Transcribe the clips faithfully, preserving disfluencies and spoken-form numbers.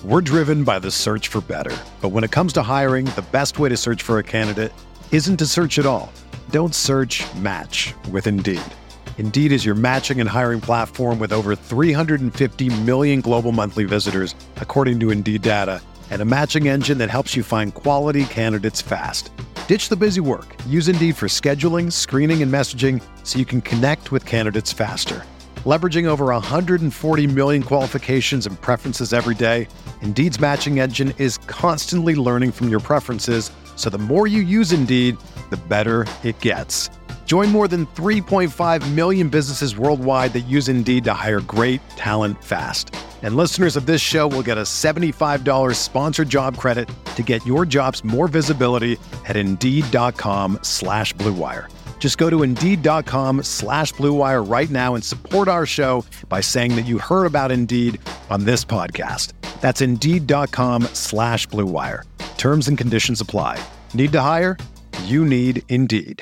We're driven by the search for better. But when it comes to hiring, the best way to search for a candidate isn't to search at all. Don't search, match with Indeed. Indeed is your matching and hiring platform with over three hundred fifty million global monthly visitors, according to Indeed data, and a matching engine that helps you find quality candidates fast. Ditch the busy work. Use Indeed for scheduling, screening, and messaging so you can connect with candidates faster. Leveraging over one hundred forty million qualifications and preferences every day, Indeed's matching engine is constantly learning from your preferences, so the more you use Indeed, the better it gets. Join more than three point five million businesses worldwide that use Indeed to hire great talent fast. And listeners of this show will get a seventy-five dollars sponsored job credit to get your jobs more visibility at Indeed.com slash Blue Wire. Just go to Indeed.com slash Blue Wire right now and support our show by saying that you heard about Indeed on this podcast. That's Indeed.com slash Blue Wire. Terms and conditions apply. Need to hire? You need Indeed.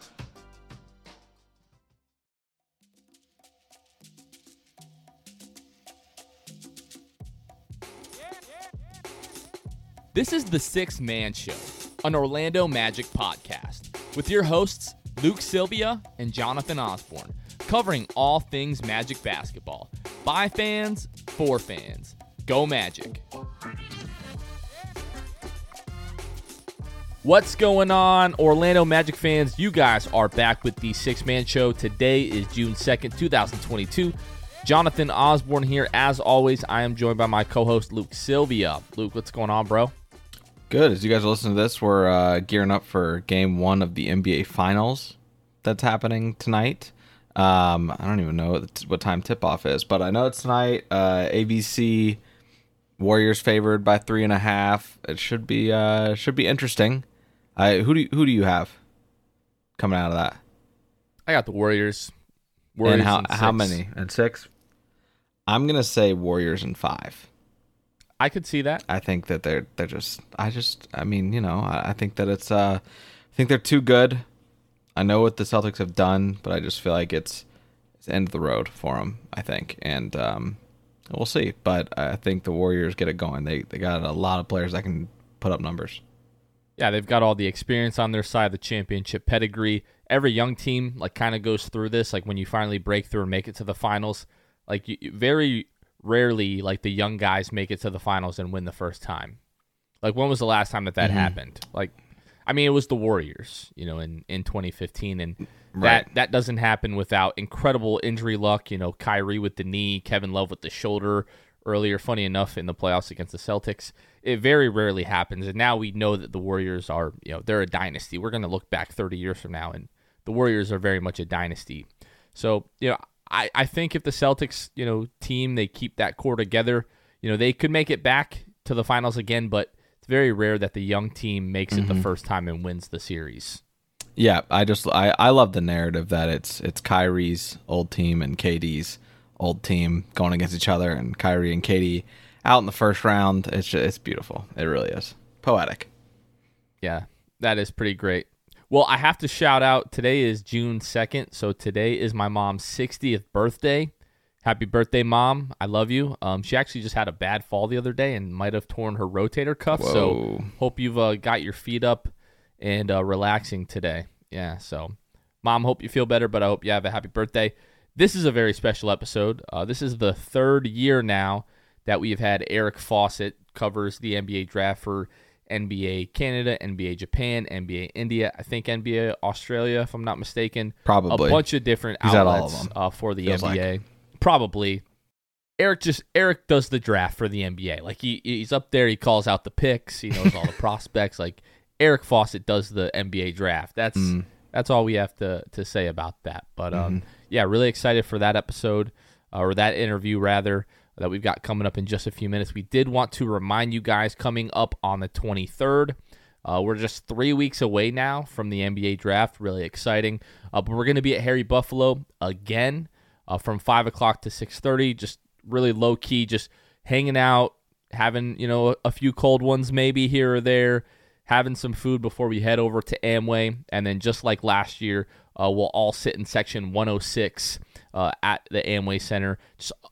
This is the Sixth Man Show, an Orlando Magic podcast, with your hosts Luke Sylvia and Jonathan Osborne, covering all things Magic basketball. By fans, for fans. Go Magic. What's going on, Orlando Magic fans? You guys are back with the Sixth Man Show. Today is June second, twenty twenty-two. Jonathan Osborne here. As always, I am joined by my co-host Luke Sylvia. Luke, what's going on, bro? Good. As you guys are listening to this, we're uh, gearing up for game one of the N B A Finals that's happening tonight. Um, I don't even know what, what time tip-off is, but I know it's tonight. Uh, A B C Warriors favored by three and a half. It should be uh, should be interesting. I who do you, who do you have coming out of that? I got the Warriors. Warriors and how in how many? And six? I'm gonna say Warriors in five. I could see that. I think that they're they're just I just I mean, you know, I, I think that it's uh I think they're too good. I know what the Celtics have done, but I just feel like it's it's the end of the road for them, I think. And um we'll see, but I think the Warriors get it going. They they got a lot of players that can put up numbers. Yeah, they've got all the experience on their side, the championship pedigree. Every young team like kind of goes through this, like when you finally break through and make it to the finals, like you, very rarely like the young guys make it to the finals and win the first time. Like when was the last time that that mm-hmm. happened? Like, I mean, it was the Warriors, you know, in, in twenty fifteen, and right. that that doesn't happen without incredible injury luck. You know, Kyrie with the knee, Kevin Love with the shoulder earlier. Funny enough, in the playoffs against the Celtics, it very rarely happens. And now we know that the Warriors are, you know, they're a dynasty. We're going to look back thirty years from now, and the Warriors are very much a dynasty. So, you know, I, I think if the Celtics, you know, team, they keep that core together, you know, they could make it back to the finals again, but it's very rare that the young team makes mm-hmm. it the first time and wins the series. Yeah, I just I, I love the narrative that it's it's Kyrie's old team and K D's old team going against each other, and Kyrie and K D out in the first round. It's just, it's beautiful. It really is. Poetic. Yeah, that is pretty great. Well, I have to shout out, today is June second, so today is my mom's sixtieth birthday. Happy birthday, Mom. I love you. Um, she actually just had a bad fall the other day and might have torn her rotator cuff, Whoa. So hope you've uh, got your feet up and uh, relaxing today. Yeah, so Mom, hope you feel better, but I hope you have a happy birthday. This is a very special episode. Uh, this is the third year now that we've had Eric Fawcett covers the N B A draft for N B A Canada, N B A Japan, N B A India, I think N B A Australia, if I'm not mistaken. Probably. A bunch of different He's outlets all of them. Uh, for the Feels N B A. like. Probably. Eric just Eric does the draft for the N B A. Like he he's up there, he calls out the picks, he knows all the prospects. Like Eric Fawcett does the N B A draft. That's mm. that's all we have to to say about that. But um, mm-hmm. yeah, really excited for that episode uh, or that interview rather. That we've got coming up in just a few minutes. We did want to remind you guys, coming up on the twenty-third, uh, we're just three weeks away now from the N B A draft. Really exciting. Uh, but we're going to be at Harry Buffalo again uh, from five o'clock to six thirty. Just really low key, just hanging out, having, you know, a few cold ones maybe here or there, having some food before we head over to Amway. And then just like last year, uh, we'll all sit in section one oh six uh, at the Amway Center. Just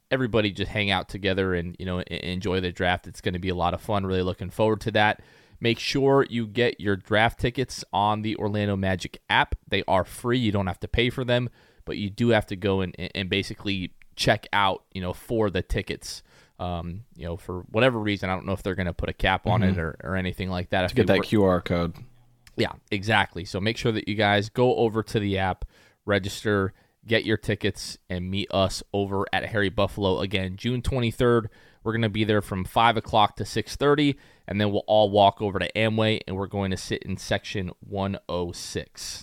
everybody just hang out together and, you know, enjoy the draft. It's going to be a lot of fun. Really looking forward to that. Make sure you get your draft tickets on the Orlando Magic app. They are free. You don't have to pay for them, but you do have to go and, and basically check out, you know, for the tickets. Um, you know, for whatever reason, I don't know if they're going to put a cap on mm-hmm. it or, or anything like that. To get that were, Q R code. Yeah, exactly. So make sure that you guys go over to the app, register, get your tickets, and meet us over at Harry Buffalo again, June twenty-third. We're going to be there from five o'clock to six thirty, and then we'll all walk over to Amway, and we're going to sit in section one oh six.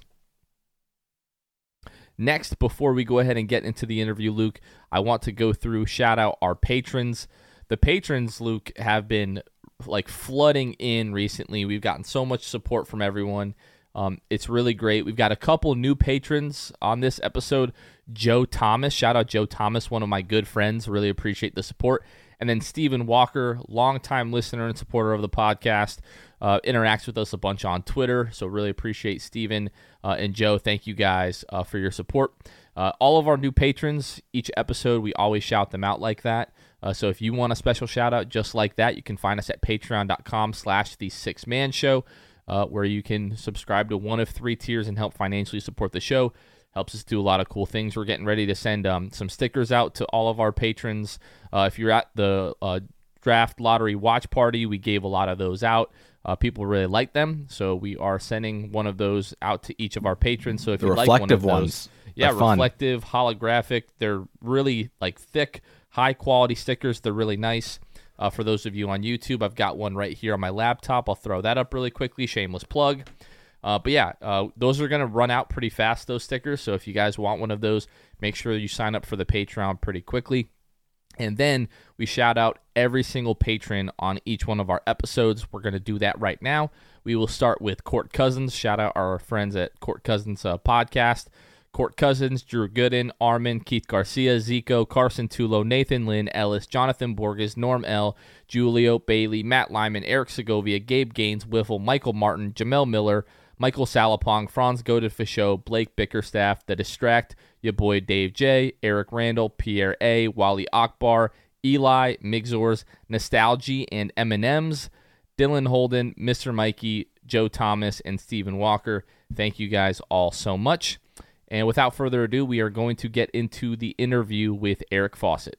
Next, before we go ahead and get into the interview, Luke, I want to go through, shout out our patrons. The patrons, Luke, have been like flooding in recently. We've gotten so much support from everyone. Um, it's really great. We've got a couple new patrons on this episode. Joe Thomas, shout out Joe Thomas, one of my good friends. Really appreciate the support. And then Stephen Walker, longtime listener and supporter of the podcast, uh, interacts with us a bunch on Twitter. So really appreciate Stephen uh, and Joe. Thank you guys uh, for your support. Uh, all of our new patrons, each episode, we always shout them out like that. Uh, so if you want a special shout out just like that, you can find us at patreon.com slash the six man show, uh, where you can subscribe to one of three tiers and help financially support the show. Helps us do a lot of cool things. We're getting ready to send um, some stickers out to all of our patrons. Uh, if you're at the uh, draft lottery watch party, we gave a lot of those out. Uh, people really like them, so we are sending one of those out to each of our patrons. So if you like one of those, ones. yeah, reflective, holographic, they're really like thick, high quality stickers. They're really nice. Uh, for those of you on YouTube, I've got one right here on my laptop. I'll throw that up really quickly. Shameless plug. Uh, but yeah, uh, those are going to run out pretty fast, those stickers. So if you guys want one of those, make sure you sign up for the Patreon pretty quickly. And then we shout out every single patron on each one of our episodes. We're going to do that right now. We will start with Court Cousins. Shout out our friends at Court Cousins uh, Podcast. Court Cousins, Drew Gooden, Armin, Keith Garcia, Zico, Carson Tulo, Nathan Lynn, Ellis, Jonathan Borges, Norm L, Julio, Bailey, Matt Lyman, Eric Segovia, Gabe Gaines, Wiffle, Michael Martin, Jamel Miller, Michael Salapong, Franz Godefischo, Blake Bickerstaff, The Distract, your boy Dave J, Eric Randall, Pierre A, Wally Akbar, Eli, Migzors, Nostalgia, and M and M's, Dylan Holden, Mister Mikey, Joe Thomas, and Stephen Walker. Thank you guys all so much. And without further ado, we are going to get into the interview with Eric Fawcett.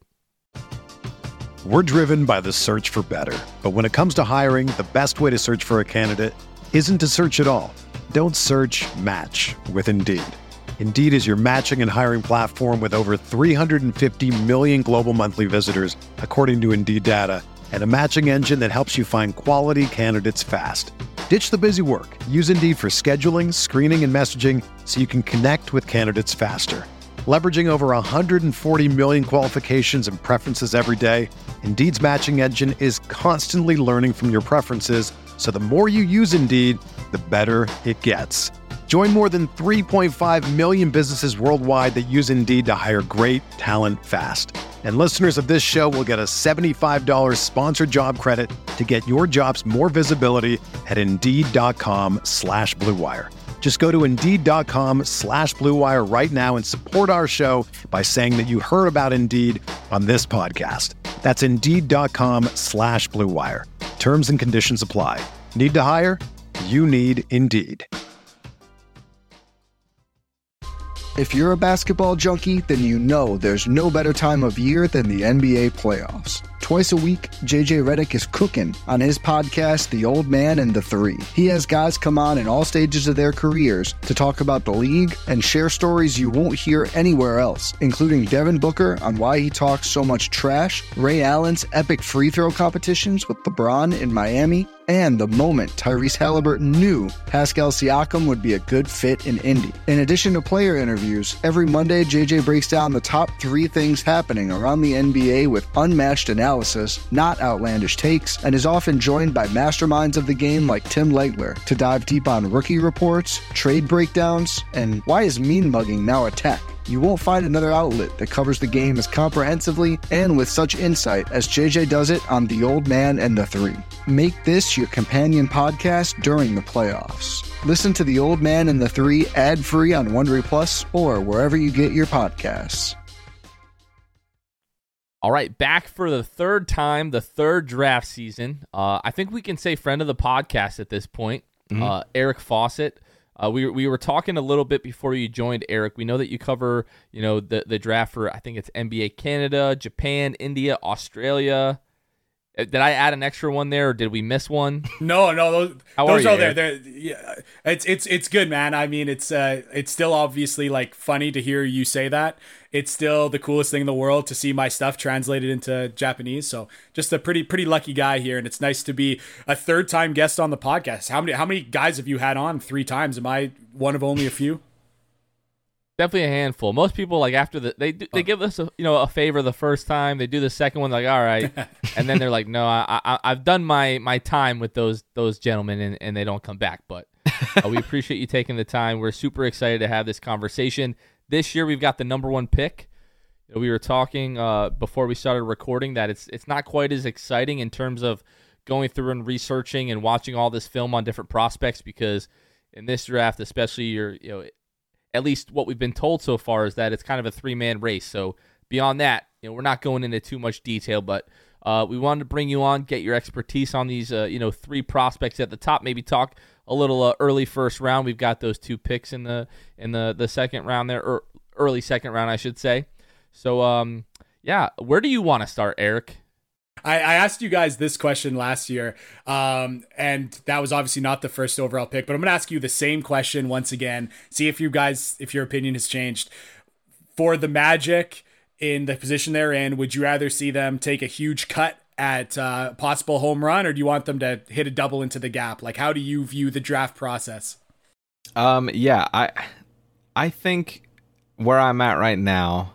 We're driven by the search for better. But when it comes to hiring, the best way to search for a candidate isn't to search at all. Don't search, match with Indeed. Indeed is your matching and hiring platform with over three hundred fifty million global monthly visitors, according to Indeed data, and a matching engine that helps you find quality candidates fast. Ditch the busy work. Use Indeed for scheduling, screening, and messaging so you can connect with candidates faster. Leveraging over one hundred forty million qualifications and preferences every day, Indeed's matching engine is constantly learning from your preferences, so the more you use Indeed, the better it gets. Join more than three point five million businesses worldwide that use Indeed to hire great talent fast. And listeners of this show will get a seventy-five dollars sponsored job credit to get your jobs more visibility at Indeed.com slash Blue Wire. Just go to Indeed.com slash Blue Wire right now and support our show by saying that you heard about Indeed on this podcast. That's Indeed.com slash Blue Wire. Terms and conditions apply. Need to hire? You need Indeed. If you're a basketball junkie, then you know there's no better time of year than the N B A playoffs. Twice a week, J J Redick is cooking on his podcast, The Old Man and the Three. He has guys come on in all stages of their careers to talk about the league and share stories you won't hear anywhere else, including Devin Booker on why he talks so much trash, Ray Allen's epic free throw competitions with LeBron in Miami, and the moment Tyrese Halliburton knew Pascal Siakam would be a good fit in Indy. In addition to player interviews, every Monday J J breaks down the top three things happening around the N B A with unmatched analysis, not outlandish takes, and is often joined by masterminds of the game like Tim Legler to dive deep on rookie reports, trade breakdowns, and why is mean mugging now a tech? You won't find another outlet that covers the game as comprehensively and with such insight as J J does it on The Old Man and the Three. Make this your companion podcast during the playoffs. Listen to The Old Man and the Three ad-free on Wondery Plus or wherever you get your podcasts. All right, back for the third time, the third draft season. Uh, I think we can say friend of the podcast at this point, mm-hmm. uh, Eric Fawcett. Uh, we we were talking a little bit before you joined, Eric. We know that you cover, you know, the the draft for, I think it's N B A Canada, Japan, India, Australia. Did I add an extra one there, or did we miss one? No, no, those, How those are, are you, there. They're, yeah, it's it's it's good, man. I mean, it's uh, it's still obviously like funny to hear you say that. It's still the coolest thing in the world to see my stuff translated into Japanese. So just a pretty pretty lucky guy here, and it's nice to be a third time guest on the podcast. How many how many guys have you had on three times? Am I one of only a few? Definitely a handful. Most people, like, after the they do, they give us a, you know a favor the first time. They do the second one, like, all right, and then they're like, no, I, I I've done my my time with those those gentlemen, and, and they don't come back. But uh, we appreciate you taking the time. We're super excited to have this conversation. This year we've got the number one pick. You know, we were talking uh, before we started recording that it's it's not quite as exciting in terms of going through and researching and watching all this film on different prospects, because in this draft, especially, you're you know. At least what we've been told so far is that it's kind of a three-man race. So beyond that, you know, we're not going into too much detail, but uh, we wanted to bring you on, get your expertise on these, uh, you know, three prospects at the top. Maybe talk a little uh, early first round. We've got those two picks in the in the the second round there, or early second round, I should say. So, um, yeah, where do you want to start, Eric? I, I asked you guys this question last year, um, and that was obviously not the first overall pick, but I'm going to ask you the same question once again, see if you guys, if your opinion has changed. For the Magic in the position they're in, would you rather see them take a huge cut at uh, possible home run, or do you want them to hit a double into the gap? Like, how do you view the draft process? Um, yeah, I, I think where I'm at right now,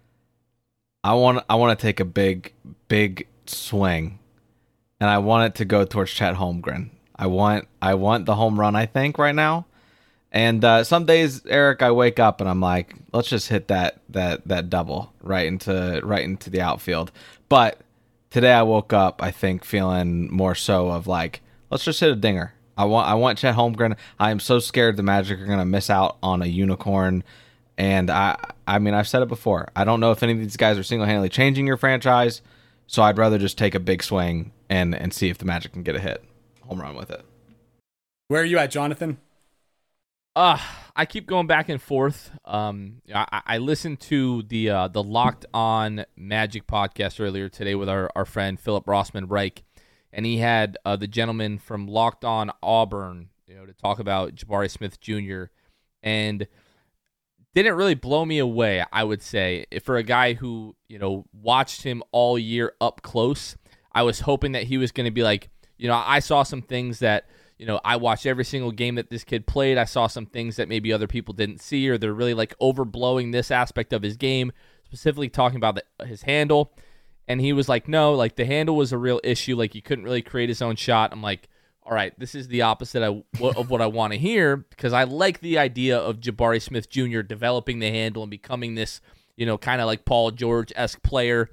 I want, I want to take a big, big swing, and I want it to go towards Chet Holmgren. I want I want the home run, I think, right now. And uh, some days, Eric, I wake up and I'm like, let's just hit that that that double right into right into the outfield. But today I woke up, I think, feeling more so of like, let's just hit a dinger. I want I want Chet Holmgren. I am so scared the Magic are gonna miss out on a unicorn. And I I mean I've said it before. I don't know if any of these guys are single-handedly changing your franchise. So I'd rather just take a big swing and, and see if the Magic can get a hit, home run with it. Where are you at, Jonathan? Uh, I keep going back and forth. Um, I, I listened to the uh, the Locked On Magic podcast earlier today with our, our friend Philip Rossman Reich, and he had uh, the gentleman from Locked On Auburn, you know, to talk about Jabari Smith Junior and didn't really blow me away, I would say. For a guy who, you know, watched him all year up close, I was hoping that he was going to be like, you know, I saw some things that, you know, I watched every single game that this kid played. I saw some things that maybe other people didn't see, or they're really like overblowing this aspect of his game, specifically talking about the, his handle. And he was like, no, like the handle was a real issue. Like he couldn't really create his own shot. I'm like, all right, this is the opposite of what I want to hear, because I like the idea of Jabari Smith Junior developing the handle and becoming this, you know, kind of like Paul George-esque player,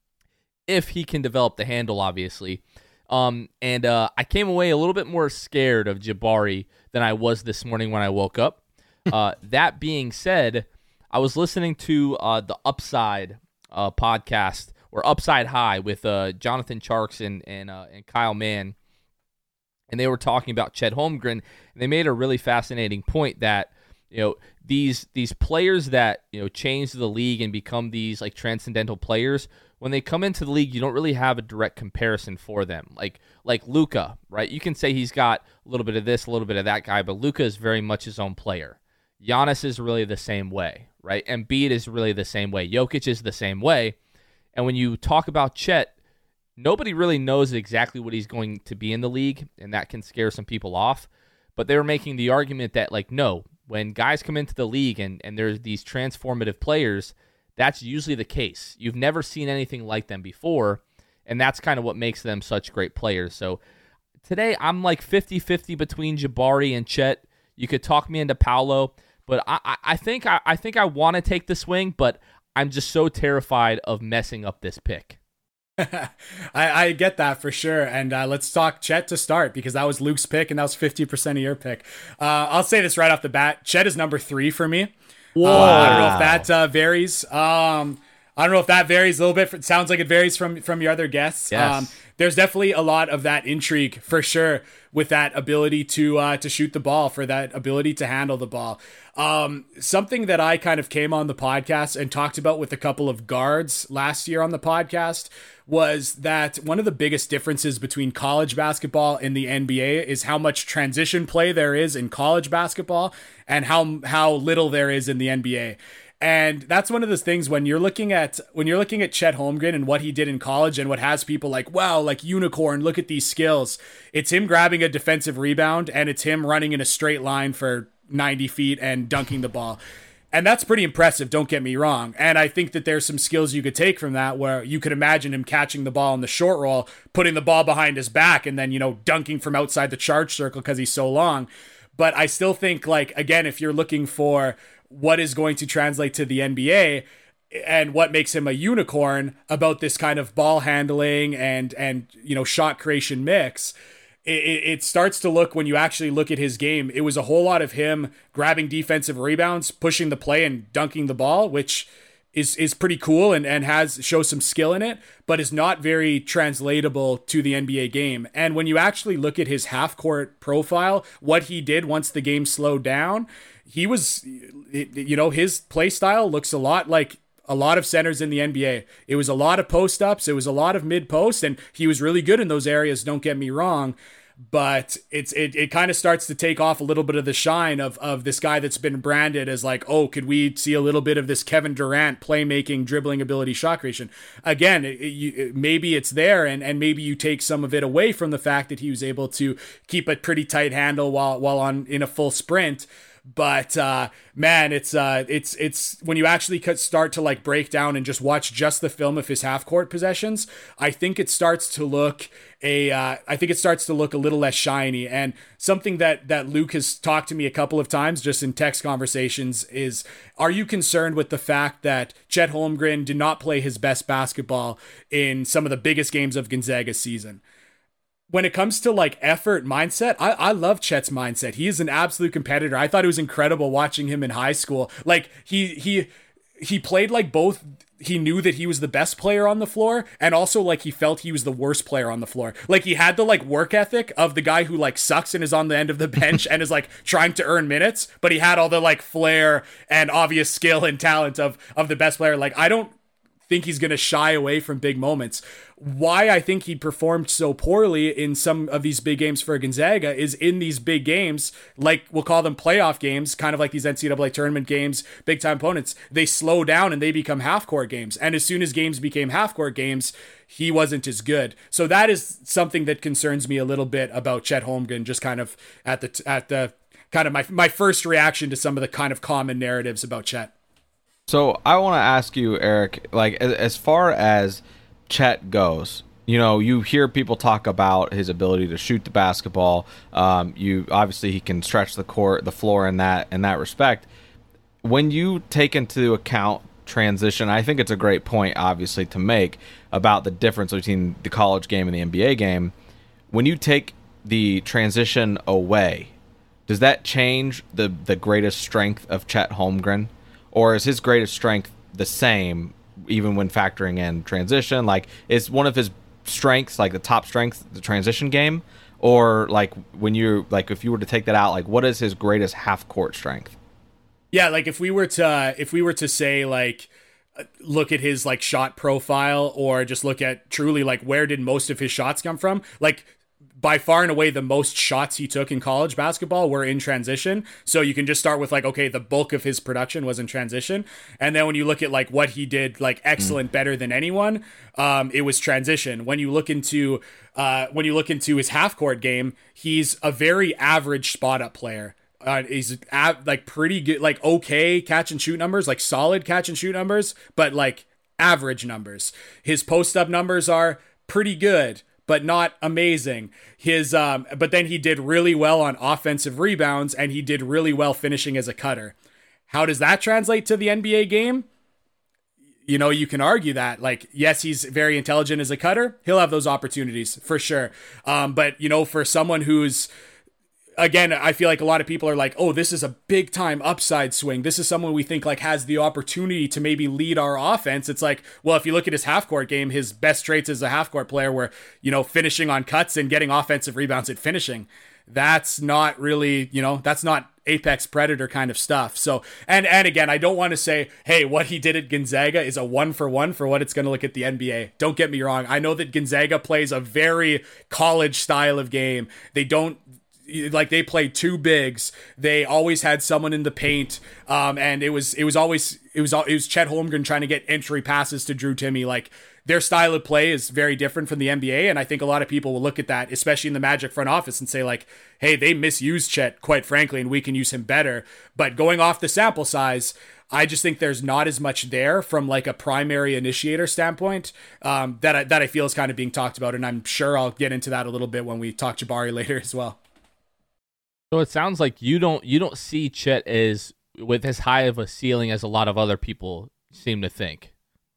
if he can develop the handle, obviously. Um, and uh, I came away a little bit more scared of Jabari than I was this morning when I woke up. Uh, that being said, I was listening to uh, the Upside uh, podcast, or Upside High, with uh, Jonathan Tjarks and and, uh, and Kyle Mann. And they were talking about Chet Holmgren, and they made a really fascinating point that, you know, these these players that, you know, change the league and become these like transcendental players, when they come into the league, you don't really have a direct comparison for them. Like like Luka, right? You can say he's got a little bit of this, a little bit of that guy, but Luka is very much his own player. Giannis is really the same way, right? Embiid is really the same way. Jokic is the same way. And when you talk about Chet, nobody really knows exactly what he's going to be in the league, and that can scare some people off. But they were making the argument that, like, no, when guys come into the league and, and there's these transformative players, that's usually the case. You've never seen anything like them before, and that's kind of what makes them such great players. So today I'm like fifty-fifty between Jabari and Chet. You could talk me into Paolo, but I, I, I think I, I think I want to take the swing, but I'm just so terrified of messing up this pick. I, I get that for sure. And uh, let's talk Chet to start, because that was Luke's pick and that was fifty percent of your pick. Uh, I'll say this right off the bat. Chet is number three for me. Whoa. Uh, I don't know if that uh, varies. Um, I don't know if that varies a little bit. It sounds like it varies from from your other guests. Yes. Um, there's definitely a lot of that intrigue for sure with that ability to uh, to shoot the ball, for that ability to handle the ball. Um, something that I kind of came on the podcast and talked about with a couple of guards last year on the podcast was that one of the biggest differences between college basketball and the N B A is how much transition play there is in college basketball and how how little there is in the N B A. And that's one of those things when you're looking at when you're looking at Chet Holmgren and what he did in college and what has people like, wow, like unicorn, look at these skills. It's him grabbing a defensive rebound and it's him running in a straight line for ninety feet and dunking the ball. And that's pretty impressive, don't get me wrong. And I think that there's some skills you could take from that where you could imagine him catching the ball in the short roll, putting the ball behind his back, and then, you know, dunking from outside the charge circle because he's so long. But I still think, like, again, if you're looking for what is going to translate to the N B A and what makes him a unicorn about this kind of ball handling and, and you know, shot creation mix, it, it starts to look, when you actually look at his game, it was a whole lot of him grabbing defensive rebounds, pushing the play and dunking the ball, which is is pretty cool and, and has shows some skill in it, but is not very translatable to the N B A game. And when you actually look at his half-court profile, what he did once the game slowed down, he was, you know, his play style looks a lot like a lot of centers in the N B A. It was a lot of post-ups, it was a lot of mid-post, and he was really good in those areas, don't get me wrong. But it's it it kind of starts to take off a little bit of the shine of of this guy that's been branded as like, oh, could we see a little bit of this Kevin Durant playmaking, dribbling ability, shot creation? Again, it, it, maybe it's there, and and maybe you take some of it away from the fact that he was able to keep a pretty tight handle while while on in a full sprint. But uh, man, it's uh, it's it's when you actually start to like break down and just watch just the film of his half court possessions, I think it starts to look a uh, I think it starts to look a little less shiny. And something that that Luke has talked to me a couple of times just in text conversations is, are you concerned with the fact that Chet Holmgren did not play his best basketball in some of the biggest games of Gonzaga's season? When it comes to like effort mindset, I, I love Chet's mindset. He is an absolute competitor. I thought it was incredible watching him in high school. Like he he he played like both. He knew that he was the best player on the floor, and also like he felt he was the worst player on the floor. Like he had the like work ethic of the guy who like sucks and is on the end of the bench and is like trying to earn minutes, but he had all the like flair and obvious skill and talent of of the best player. Like I don't think he's going to shy away from big moments. Why I think he performed so poorly in some of these big games for Gonzaga is in these big games, like we'll call them playoff games, kind of like these N C double A tournament games, big time opponents, they slow down and they become half court games. And as soon as games became half court games, he wasn't as good. So that is something that concerns me a little bit about Chet Holmgren, just kind of at the, at the kind of my, my first reaction to some of the kind of common narratives about Chet. So I want to ask you, Eric, like as far as Chet goes, you know, you hear people talk about his ability to shoot the basketball. Um, you obviously he can stretch the court, the floor in that in that respect. When you take into account transition, I think it's a great point, obviously, to make about the difference between the college game and the N B A game. When you take the transition away, does that change the the greatest strength of Chet Holmgren? Or is his greatest strength the same, even when factoring in transition? Like, is one of his strengths, like the top strength, the transition game? Or like when you're like, if you were to take that out, like what is his greatest half court strength? Yeah, like if we were to uh, if we were to say like look at his like shot profile, or just look at truly like where did most of his shots come from? Like by far and away the most shots he took in college basketball were in transition. So you can just start with like, okay, the bulk of his production was in transition. And then when you look at like what he did, like excellent, mm. better than anyone, um, it was transition. When you look into, uh, when you look into his half court game, he's a very average spot up player. Uh, he's av- like pretty good, like okay catch and shoot numbers, like solid catch and shoot numbers, but like average numbers. His post up numbers are pretty good, but not amazing. His, um, but then he did really well on offensive rebounds, and he did really well finishing as a cutter. How does that translate to the N B A game? You know, you can argue that, like, yes, he's very intelligent as a cutter. He'll have those opportunities for sure. Um, but, you know, for someone who's again, I feel like a lot of people are like, oh, this is a big time upside swing. This is someone we think like has the opportunity to maybe lead our offense. It's like, well, if you look at his half court game, his best traits as a half court player were, you know, finishing on cuts and getting offensive rebounds at finishing. That's not really, you know, that's not apex predator kind of stuff. So, and, and again, I don't want to say, hey, what he did at Gonzaga is a one for one for what it's going to look at the N B A. Don't get me wrong. I know that Gonzaga plays a very college style of game. They don't, like they played two bigs. They always had someone in the paint, um, and it was it was always it was it was Chet Holmgren trying to get entry passes to Drew Timme. Like their style of play is very different from the N B A, and I think a lot of people will look at that, especially in the Magic front office, and say like, "Hey, they misuse Chet quite frankly, and we can use him better." But going off the sample size, I just think there's not as much there from like a primary initiator standpoint um, that I, that I feel is kind of being talked about, and I'm sure I'll get into that a little bit when we talk Jabari later as well. So it sounds like you don't you don't see Chet as with as high of a ceiling as a lot of other people seem to think.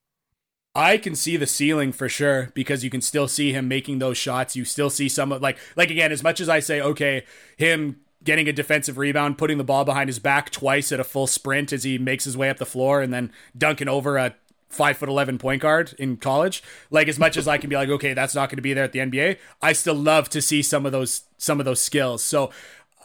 I can see the ceiling for sure because you can still see him making those shots. You still see some of like like again, as much as I say, okay, him getting a defensive rebound, putting the ball behind his back twice at a full sprint as he makes his way up the floor and then dunking over a five foot eleven point guard in college. Like as much as I can be like, okay, that's not going to be there at the N B A. I still love to see some of those some of those skills. So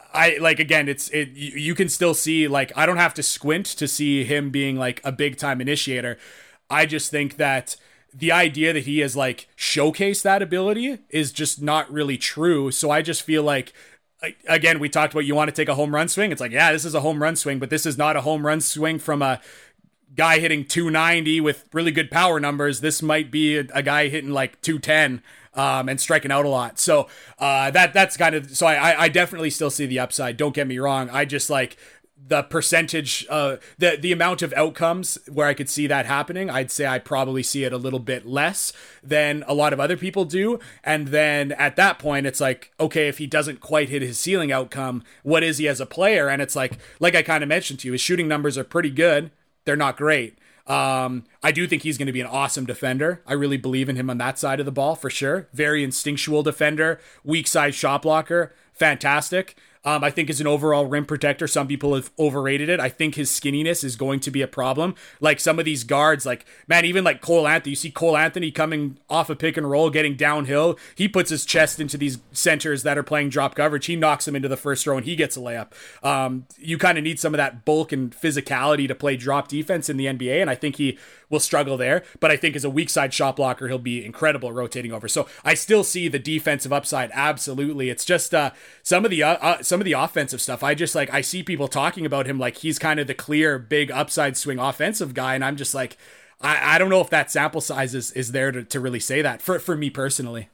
I like again, it's it. You, you can still see like I don't have to squint to see him being like a big time initiator. I just think that the idea that he has like showcased that ability is just not really true. So I just feel like again, we talked about you want to take a home run swing. It's like yeah, this is a home run swing, but this is not a home run swing from a guy hitting two ninety with really good power numbers. This might be a, a guy hitting like two ten. Um, and striking out a lot. So uh, that that's kind of so I I definitely still see the upside. Don't get me wrong. I just like the percentage, uh, the the amount of outcomes where I could see that happening. I'd say I probably see it a little bit less than a lot of other people do. And then at that point, it's like, okay, if he doesn't quite hit his ceiling outcome, what is he as a player? And it's like like I kind of mentioned to you, his shooting numbers are pretty good. They're not great. Um, I do think he's going to be an awesome defender. I really believe in him on that side of the ball for sure. Very instinctual defender, weak side shot blocker, fantastic. Um, I think as an overall rim protector, some people have overrated it. I think his skinniness is going to be a problem. Like some of these guards, like, man, even like Cole Anthony, you see Cole Anthony coming off a pick and roll, getting downhill. He puts his chest into these centers that are playing drop coverage. He knocks them into the first row and he gets a layup. Um, you kind of need some of that bulk and physicality to play drop defense in the N B A. And I think he will struggle there. But I think as a weak side shot blocker, he'll be incredible rotating over. So I still see the defensive upside. Absolutely. It's just uh, some of the, uh, uh, some of the offensive stuff. I just like, I see people talking about him like he's kind of the clear big upside swing offensive guy. And I'm just like, I, I don't know if that sample size is, is there to, to really say that for, for me personally.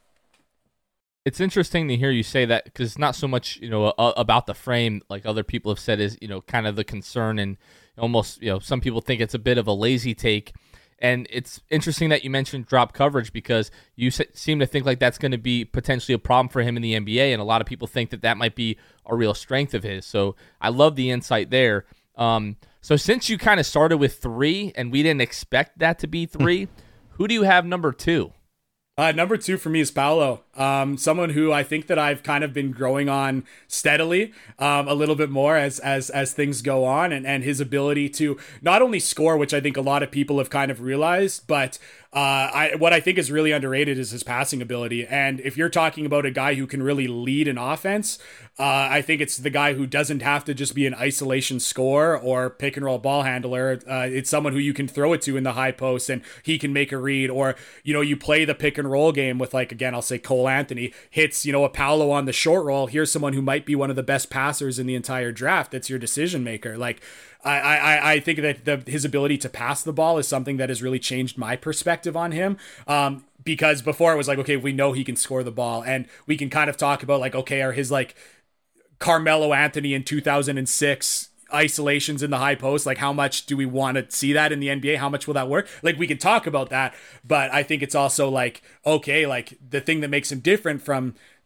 It's interesting to hear you say that because it's not so much, you know, uh, about the frame like other people have said is, you know, kind of the concern and almost, you know, some people think it's a bit of a lazy take. And it's interesting that you mentioned drop coverage because you se- seem to think like that's going to be potentially a problem for him in the N B A, and a lot of people think that that might be a real strength of his. So I love the insight there. Um, so since you kind of started with three, and we didn't expect that to be three, who do you have number two? Uh, number two for me is Paolo, um, someone who I think that I've kind of been growing on steadily um, a little bit more as as as things go on, and, and his ability to not only score, which I think a lot of people have kind of realized, but uh, I what I think is really underrated is his passing ability. And if you're talking about a guy who can really lead an offense, uh, I think it's the guy who doesn't have to just be an isolation scorer or pick and roll ball handler. Uh, it's someone who you can throw it to in the high post and he can make a read, or, you know, you play the pick and roll game with, like, again, I'll say Cole Anthony hits, you know, a Paolo on the short roll. Here's someone who might be one of the best passers in the entire draft. That's your decision maker. Like, I, I, I think that the, his ability to pass the ball is something that has really changed my perspective on him. Um, because before it was like, okay, we know he can score the ball, and we can kind of talk about like, okay, are his like Carmelo Anthony in two thousand six isolations in the high post, like how much do we want to see that in the N B A? How much will that work? Like, we can talk about that, but I think it's also like, okay, like the thing that makes him different from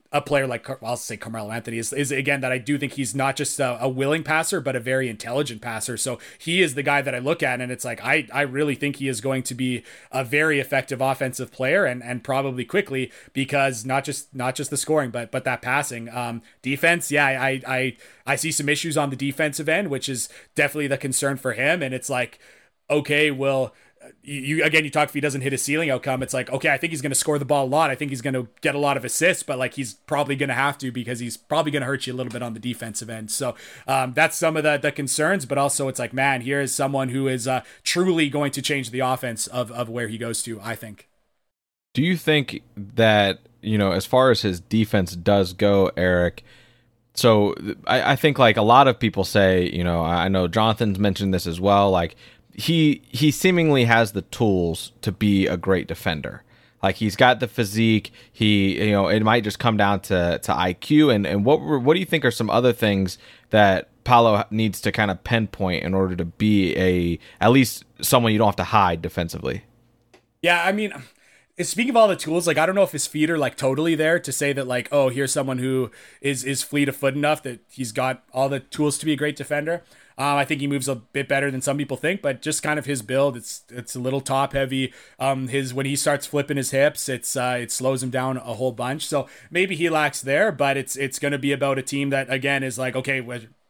a player like, I'll say Carmelo Anthony is, is again, that I do think he's not just a, a willing passer, but a very intelligent passer. So he is the guy that I look at, and it's like, I, I really think he is going to be a very effective offensive player, and, and probably quickly, because not just, not just the scoring, but, but that passing. Um, defense. Yeah, I, I, I see some issues on the defensive end, which is definitely the concern for him. And it's like, okay, well, You, you again, you talk if he doesn't hit his ceiling outcome, it's like, okay, I think he's going to score the ball a lot. I think he's going to get a lot of assists, but like he's probably going to have to, because he's probably going to hurt you a little bit on the defensive end. So um, that's some of the, the concerns, but also it's like, man, here is someone who is uh, truly going to change the offense of, of where he goes to, I think. Do you think that, you know, as far as his defense does go, Eric, so I, I think like a lot of people say, you know, I know Jonathan's mentioned this as well, like, he he seemingly has the tools to be a great defender. Like, he's got the physique. He, you know, it might just come down to, to I Q. And, and what what do you think are some other things that Paolo needs to kind of pinpoint in order to be a at least someone you don't have to hide defensively? Yeah, I mean, speaking of all the tools, like, I don't know if his feet are like totally there to say that like, oh, here's someone who is is fleet of foot enough that he's got all the tools to be a great defender. Um, I think he moves a bit better than some people think, but just kind of his build, it's it's a little top heavy. Um, his when he starts flipping his hips, it's uh, it slows him down a whole bunch. So maybe he lacks there, but it's it's going to be about a team that again is like, okay,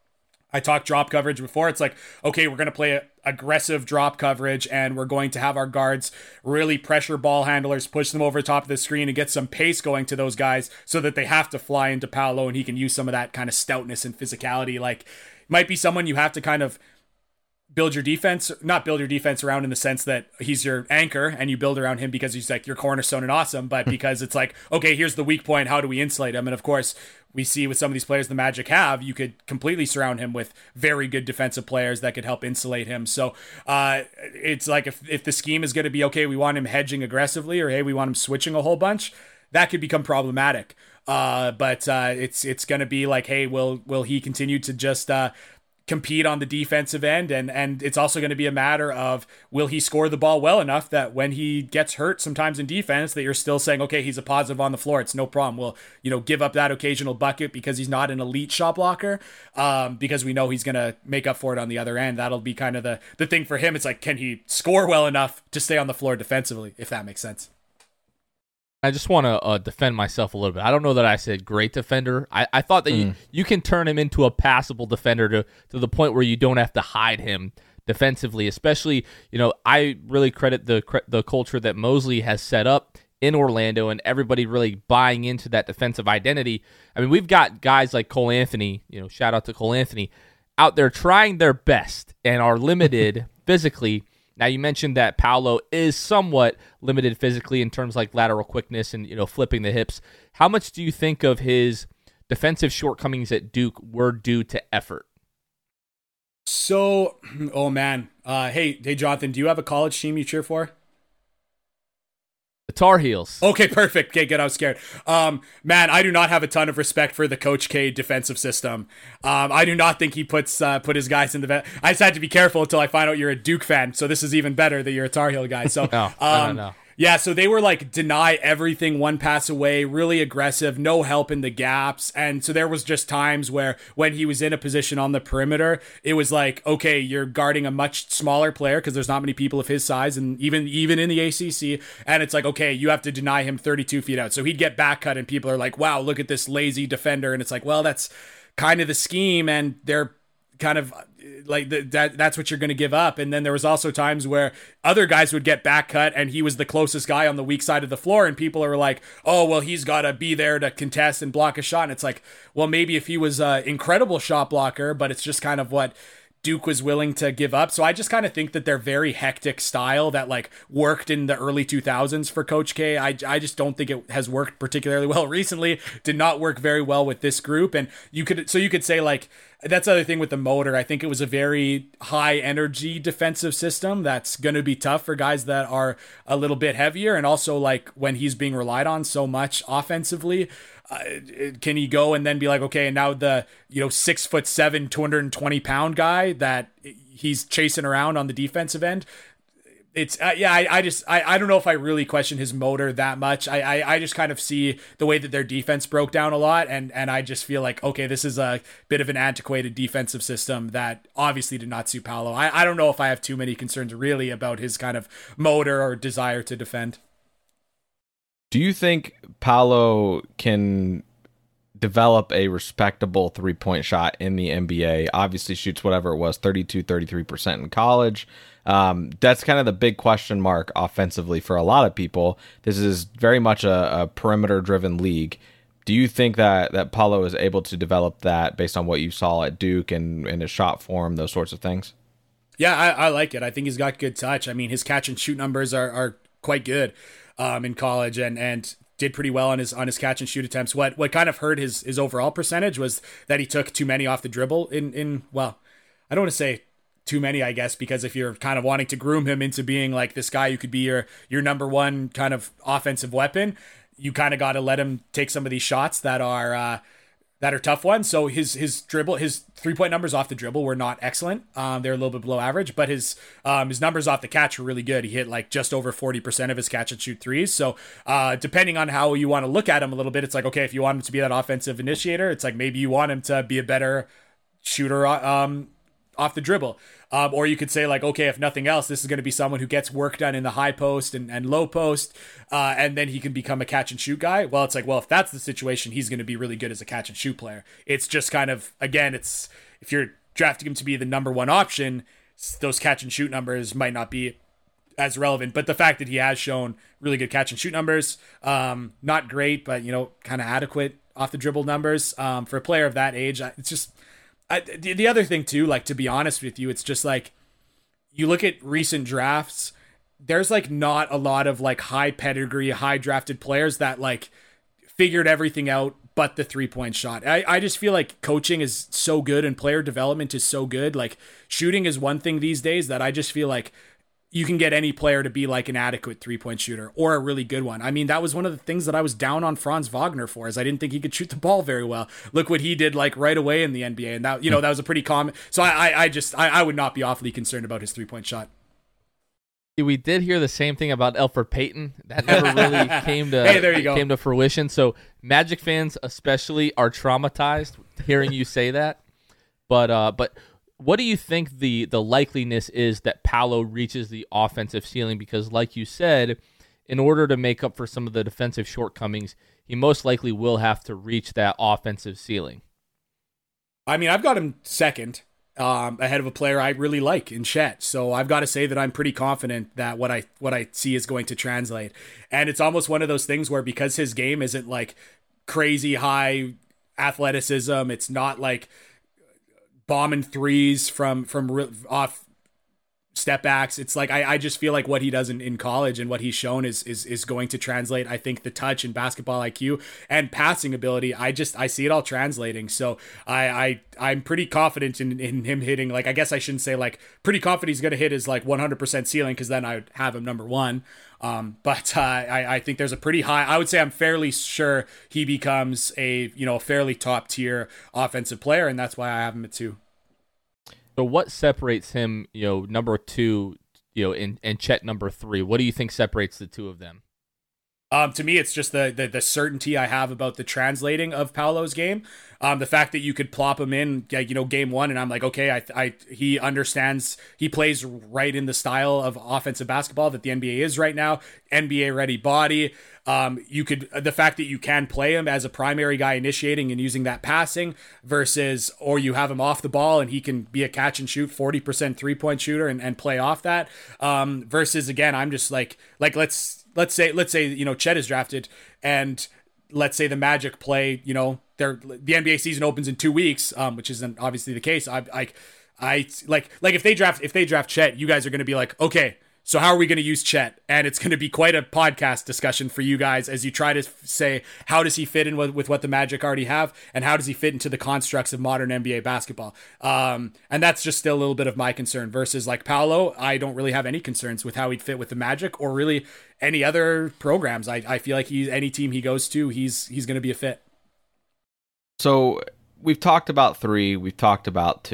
I talked drop coverage before. It's like, okay, we're going to play aggressive drop coverage, and we're going to have our guards really pressure ball handlers, push them over the top of the screen, and get some pace going to those guys so that they have to fly into Paolo, and he can use some of that kind of stoutness and physicality. Like, might be someone you have to kind of build your defense, not build your defense around in the sense that he's your anchor and you build around him because he's like your cornerstone and awesome, but because it's like, okay, here's the weak point. How do we insulate him? And of course, we see with some of these players the Magic have, you could completely surround him with very good defensive players that could help insulate him. So uh, it's like if, if the scheme is going to be, okay, we want him hedging aggressively, or hey, we want him switching a whole bunch, that could become problematic. Uh, but uh, it's it's going to be like, hey, will will he continue to just uh, compete on the defensive end? And and it's also going to be a matter of, will he score the ball well enough that when he gets hurt sometimes in defense, that you're still saying, okay, he's a positive on the floor, it's no problem. We'll, you know, give up that occasional bucket because he's not an elite shot blocker, um, because we know he's going to make up for it on the other end. That'll be kind of the, the thing for him. It's like, can he score well enough to stay on the floor defensively, if that makes sense? I just want to uh, defend myself a little bit. I don't know that I said great defender. I, I thought that mm. you, you can turn him into a passable defender to, to the point where you don't have to hide him defensively, especially, you know, I really credit the the culture that Mosley has set up in Orlando and everybody really buying into that defensive identity. I mean, we've got guys like Cole Anthony, you know, shout out to Cole Anthony, out there trying their best and are limited physically. Now, you mentioned that Paolo is somewhat limited physically in terms like lateral quickness and, you know, flipping the hips. How much do you think of his defensive shortcomings at Duke were due to effort? So, oh man. Uh, hey, hey, Jonathan, do you have a college team you cheer for? The Tar Heels. Okay, perfect. Okay, good. I was scared. Um, man, I do not have a ton of respect for the Coach K defensive system. Um, I do not think he puts uh, put his guys in the. Vet- I just had to be careful until I find out you're a Duke fan. So this is even better that you're a Tar Heel guy. So, no, um, no, no, no. Yeah, so they were like deny everything, one pass away, really aggressive, no help in the gaps. And so there was just times where when he was in a position on the perimeter, it was like, okay, you're guarding a much smaller player because there's not many people of his size, and even even in the A C C. And it's like, okay, you have to deny him thirty-two feet out. So he'd get back cut and people are like, wow, look at this lazy defender. And it's like, well, that's kind of the scheme, and they're kind of like the, that that's what you're going to give up. And then there was also times where other guys would get back cut and he was the closest guy on the weak side of the floor, and people are like, oh, well, he's got to be there to contest and block a shot. And it's like, well, maybe if he was an incredible shot blocker, but it's just kind of what Duke was willing to give up. So I just kind of think that they're very hectic style that like worked in the early two thousands for Coach K. I, I just don't think it has worked particularly well recently. Did not work very well with this group. And you could, so you could say like, that's the other thing with the motor. I think it was a very high energy defensive system that's going to be tough for guys that are a little bit heavier. And also like when he's being relied on so much offensively, uh, can he go and then be like, okay, and now the, you know, six foot seven, two hundred twenty pound guy that he's chasing around on the defensive end, It's uh, yeah, I, I just I, I don't know if I really question his motor that much. I, I I just kind of see the way that their defense broke down a lot, and and I just feel like, okay, this is a bit of an antiquated defensive system that obviously did not suit Paolo. I, I don't know if I have too many concerns really about his kind of motor or desire to defend. Do you think Paolo can develop a respectable three-point shot in the N B A? Obviously shoots whatever it was, thirty-two, thirty-three percent in college. Um, that's kind of the big question mark offensively for a lot of people. This is very much a, a perimeter-driven league. Do you think that that Paolo is able to develop that based on what you saw at Duke and, and his shot form, those sorts of things? Yeah, I, I like it. I think he's got good touch. I mean, his catch and shoot numbers are, are quite good um, in college, and and did pretty well on his on his catch and shoot attempts. What what kind of hurt his his overall percentage was that he took too many off the dribble in in well, I don't want to say too many, I guess, because if you're kind of wanting to groom him into being like this guy who could be your your number one kind of offensive weapon, you kind of got to let him take some of these shots that are uh, that are tough ones. So his his dribble, his three point numbers off the dribble were not excellent. Um, they're a little bit below average, but his um, his numbers off the catch were really good. He hit like just over forty percent of his catch and shoot threes. So uh, depending on how you want to look at him a little bit, it's like, okay, if you want him to be that offensive initiator, it's like maybe you want him to be a better shooter um, off the dribble. Um, or you could say like, okay, if nothing else, this is going to be someone who gets work done in the high post and, and low post, uh, and then he can become a catch and shoot guy. Well, it's like, well, if that's the situation, he's going to be really good as a catch and shoot player. It's just kind of, again, it's if you're drafting him to be the number one option, those catch and shoot numbers might not be as relevant. But the fact that he has shown really good catch and shoot numbers, um, not great, but, you know, kind of adequate off the dribble numbers um, for a player of that age, it's just, I, the, the other thing too, like, to be honest with you, it's just like you look at recent drafts, there's like not a lot of like high pedigree, high drafted players that like figured everything out but the three point shot. I, I just feel like coaching is so good and player development is so good. Like shooting is one thing these days that I just feel like you can get any player to be like an adequate three-point shooter or a really good one. I mean, that was one of the things that I was down on Franz Wagner for, is I didn't think he could shoot the ball very well. Look what he did like right away in the N B A. And that, you know, that was a pretty common. So I, I, I just, I, I would not be awfully concerned about his three-point shot. We did hear the same thing about Elfrid Payton. That never really came to hey, there you go. came to fruition. So Magic fans especially are traumatized hearing you say that. But uh, but what do you think the the likeliness is that Paolo reaches the offensive ceiling? Because like you said, in order to make up for some of the defensive shortcomings, he most likely will have to reach that offensive ceiling. I mean, I've got him second. Um, ahead of a player I really like in Chet. So I've got to say that I'm pretty confident that what I what I see is going to translate. And it's almost one of those things where, because his game isn't like crazy high athleticism, it's not like bombing threes from from off step backs. It's like I, I just feel like what he does in, in college and what he's shown is is is going to translate. I think the touch and basketball I Q and passing ability, I just I see it all translating. So I, I I'm pretty confident in, in him hitting, like, I guess I shouldn't say like pretty confident he's gonna hit his like one hundred percent ceiling, because then I would have him number one. Um, but uh, I, I think there's a pretty high, I would say I'm fairly sure he becomes a, you know, a fairly top tier offensive player, and that's why I have him at two. So what separates him, you know, number two, you know, and, and Chet number three? What do you think separates the two of them? Um, to me, it's just the, the the certainty I have about the translating of Paolo's game. Um, the fact that you could plop him in, you know, game one, and I'm like, okay, I, I he understands, he plays right in the style of offensive basketball that the N B A is right now. N B A ready body. Um, you could, the fact that you can play him as a primary guy initiating and using that passing versus, or you have him off the ball and he can be a catch and shoot forty percent three point shooter and, and play off that. Um, versus again, I'm just like, like, let's, let's say, let's say, you know, Chet is drafted, and let's say the Magic play, you know, their, the N B A season opens in two weeks, um, which isn't obviously the case. I, I, I like, like if they draft, if they draft Chet, you guys are going to be like, okay, so how are we going to use Chet? And it's going to be quite a podcast discussion for you guys as you try to say, how does he fit in with, with what the Magic already have? And how does he fit into the constructs of modern N B A basketball? Um, and that's just still a little bit of my concern versus like Paolo. I don't really have any concerns with how he'd fit with the Magic or really any other programs. I, I feel like he's, any team he goes to, he's, he's going to be a fit. So we've talked about three, we've talked about two,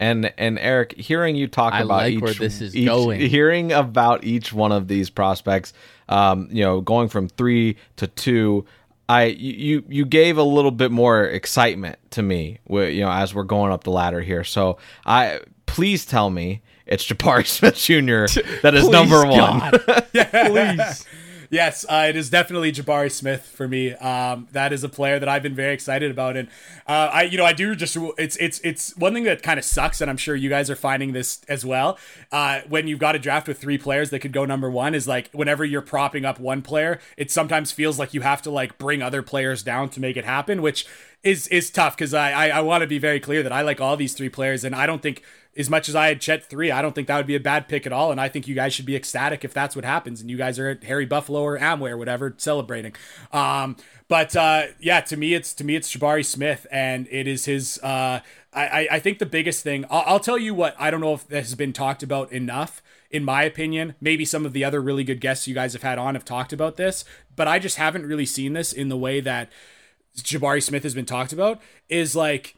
And and Eric, hearing you talk I about like each, where this is each going. hearing about each one of these prospects, um, you know, going from three to two, I you you gave a little bit more excitement to me, you know, as we're going up the ladder here. So I please tell me it's Jabari Smith Junior that is Please, number one. Please. Yes, uh, it is definitely Jabari Smith for me. Um, that is a player that I've been very excited about, and uh, I, you know, I do just it's it's it's one thing that kind of sucks, and I'm sure you guys are finding this as well. Uh, when you've got a draft with three players that could go number one, is like whenever you're propping up one player, it sometimes feels like you have to like bring other players down to make it happen, which is is tough because I I, I want to be very clear that I like all these three players, and I don't think. As much as I had Chet three, I don't think that would be a bad pick at all. And I think you guys should be ecstatic if that's what happens. And you guys are at Harry Buffalo or Amway or whatever celebrating. Um, but uh, yeah, to me, it's to me, it's Jabari Smith. And it is his, uh, I, I think the biggest thing, I'll, I'll tell you what, I don't know if this has been talked about enough, in my opinion. Maybe some of the other really good guests you guys have had on have talked about this, but I just haven't really seen this in the way that Jabari Smith has been talked about, is like,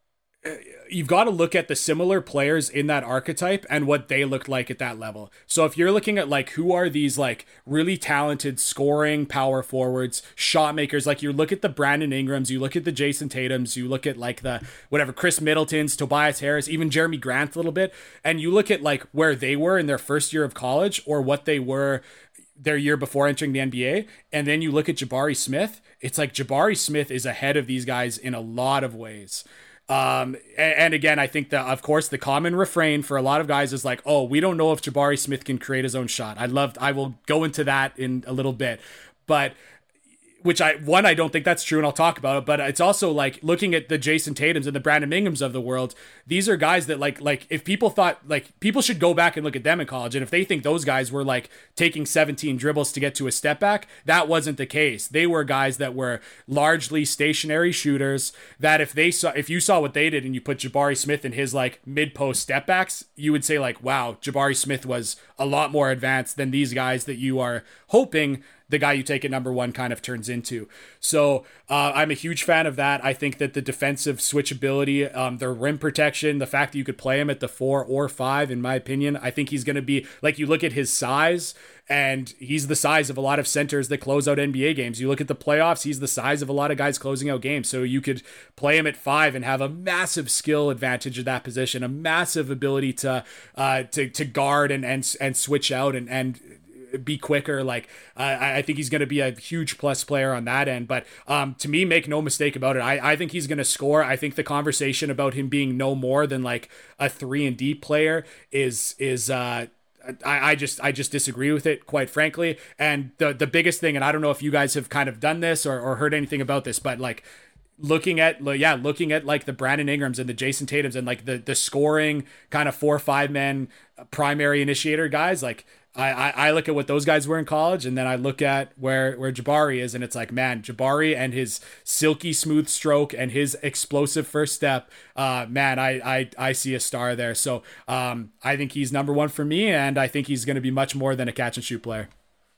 you've got to look at the similar players in that archetype and what they looked like at that level. So if you're looking at like, who are these like really talented scoring power forwards, shot makers, like you look at the Brandon Ingrams, you look at the Jason Tatums, you look at like the whatever, Chris Middletons, Tobias Harris, even Jeremy Grant a little bit. And you look at like where they were in their first year of college or what they were their year before entering the N B A. And then you look at Jabari Smith. It's like Jabari Smith is ahead of these guys in a lot of ways. Um, and, and again, I think that, of course, the common refrain for a lot of guys is like, oh, we don't know if Jabari Smith can create his own shot. I loved, I will go into that in a little bit, but which I, one, I don't think that's true, and I'll talk about it, but it's also like looking at the Jason Tatums and the Brandon Ingrams of the world. These are guys that like, like if people thought like people should go back and look at them in college. And if they think those guys were like taking seventeen dribbles to get to a step back, that wasn't the case. They were guys that were largely stationary shooters that if they saw, if you saw what they did and you put Jabari Smith in his like mid post step backs, you would say like, wow, Jabari Smith was a lot more advanced than these guys that you are hoping the guy you take at number one kind of turns into. So uh, I'm a huge fan of that. I think that the defensive switchability, um, the rim protection, the fact that you could play him at the four or five, in my opinion, I think he's going to be like, you look at his size and he's the size of a lot of centers that close out N B A games. You look at the playoffs, he's the size of a lot of guys closing out games. So you could play him at five and have a massive skill advantage at that position, a massive ability to, uh, to, to guard and, and, and switch out and, and, be quicker. Like uh, I think he's going to be a huge plus player on that end. But um, to me, make no mistake about it, I, I think he's going to score. I think the conversation about him being no more than like a three and D player is is uh, I, I just I just disagree with it, quite frankly. And the the biggest thing, and I don't know if you guys have kind of done this or, or heard anything about this, but like looking at yeah looking at like the Brandon Ingrams and the Jason Tatums and like the the scoring kind of four or five men primary initiator guys, like I, I look at what those guys were in college, and then I look at where, where Jabari is, and it's like, man, Jabari and his silky smooth stroke and his explosive first step, uh, man, I, I, I see a star there. So um, I think he's number one for me, and I think he's going to be much more than a catch and shoot player.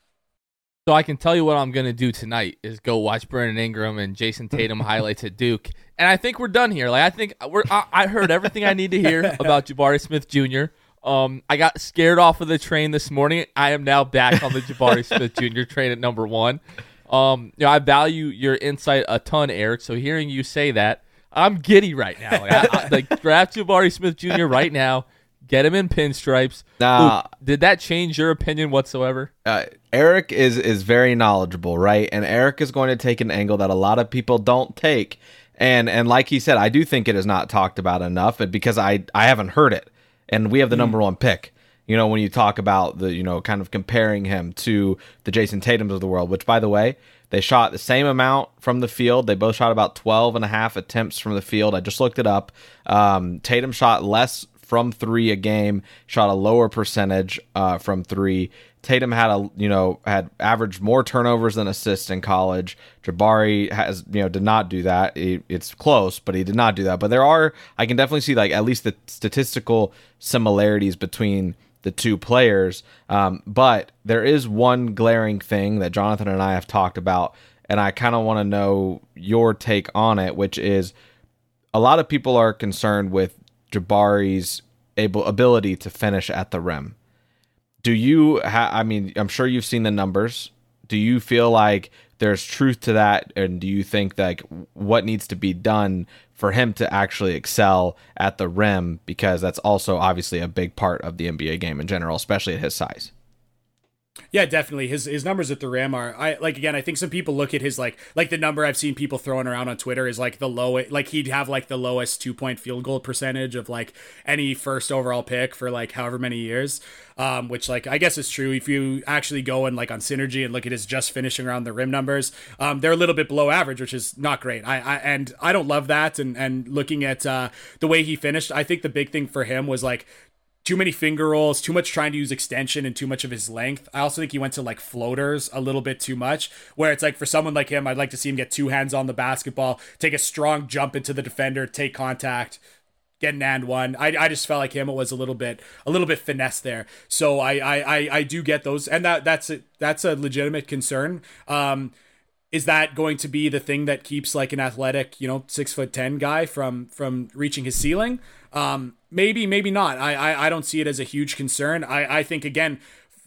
So I can tell you what I'm going to do tonight is go watch Brandon Ingram and Jason Tatum highlights at Duke. And I think we're done here. Like I think we're, I, I heard everything I need to hear about Jabari Smith Junior Um, I got scared off of the train this morning. I am now back on the Jabari Smith Junior train at number one. Um, you know, I value your insight a ton, Eric. So hearing you say that, I'm giddy right now. Like, I, I, like draft Jabari Smith Junior right now. Get him in pinstripes. Nah, Ooh, did that change your opinion whatsoever? Uh, Eric is is very knowledgeable, right? And Eric is going to take an angle that a lot of people don't take. And and like he said, I do think it is not talked about enough, because I I haven't heard it. And we have the number one pick. You know, when you talk about the, you know, kind of comparing him to the Jason Tatums of the world, which, by the way, they shot the same amount from the field. They both shot about twelve and a half attempts from the field. I just looked it up. Um, Tatum shot less from three a game, shot a lower percentage uh, from three. Tatum had a, you know, had averaged more turnovers than assists in college. Jabari has, you know, did not do that. It, it's close, but he did not do that. But there are, I can definitely see like at least the statistical similarities between the two players. Um, but there is one glaring thing that Jonathan and I have talked about, and I kind of want to know your take on it, which is a lot of people are concerned with Jabari's able ability to finish at the rim. Do you ha- I mean, I'm sure you've seen the numbers. Do you feel like there's truth to that? And do you think like what needs to be done for him to actually excel at the rim? Because that's also obviously a big part of the N B A game in general, especially at his size. Yeah, definitely. His his numbers at the rim are I like again, I think some people look at his like like the number I've seen people throwing around on Twitter is like the low like he'd have like the lowest two-point field goal percentage of like any first overall pick for like however many years. Um, which like I guess is true if you actually go and like on Synergy and look at his just finishing around the rim numbers. Um, they're a little bit below average, which is not great. I, I and I don't love that. And and looking at uh, the way he finished, I think the big thing for him was like too many finger rolls, too much trying to use extension and too much of his length. I also think he went to like floaters a little bit too much, where it's like for someone like him, I'd like to see him get two hands on the basketball, take a strong jump into the defender, take contact, get an and one. I, I just felt like him, it was a little bit a little bit finesse there. So I I I, I do get those, and that that's a, that's a legitimate concern. Um, is that going to be the thing that keeps like an athletic, you know, six foot ten guy from from reaching his ceiling? Um, maybe, maybe not. I, I, I don't see it as a huge concern. I, I think again,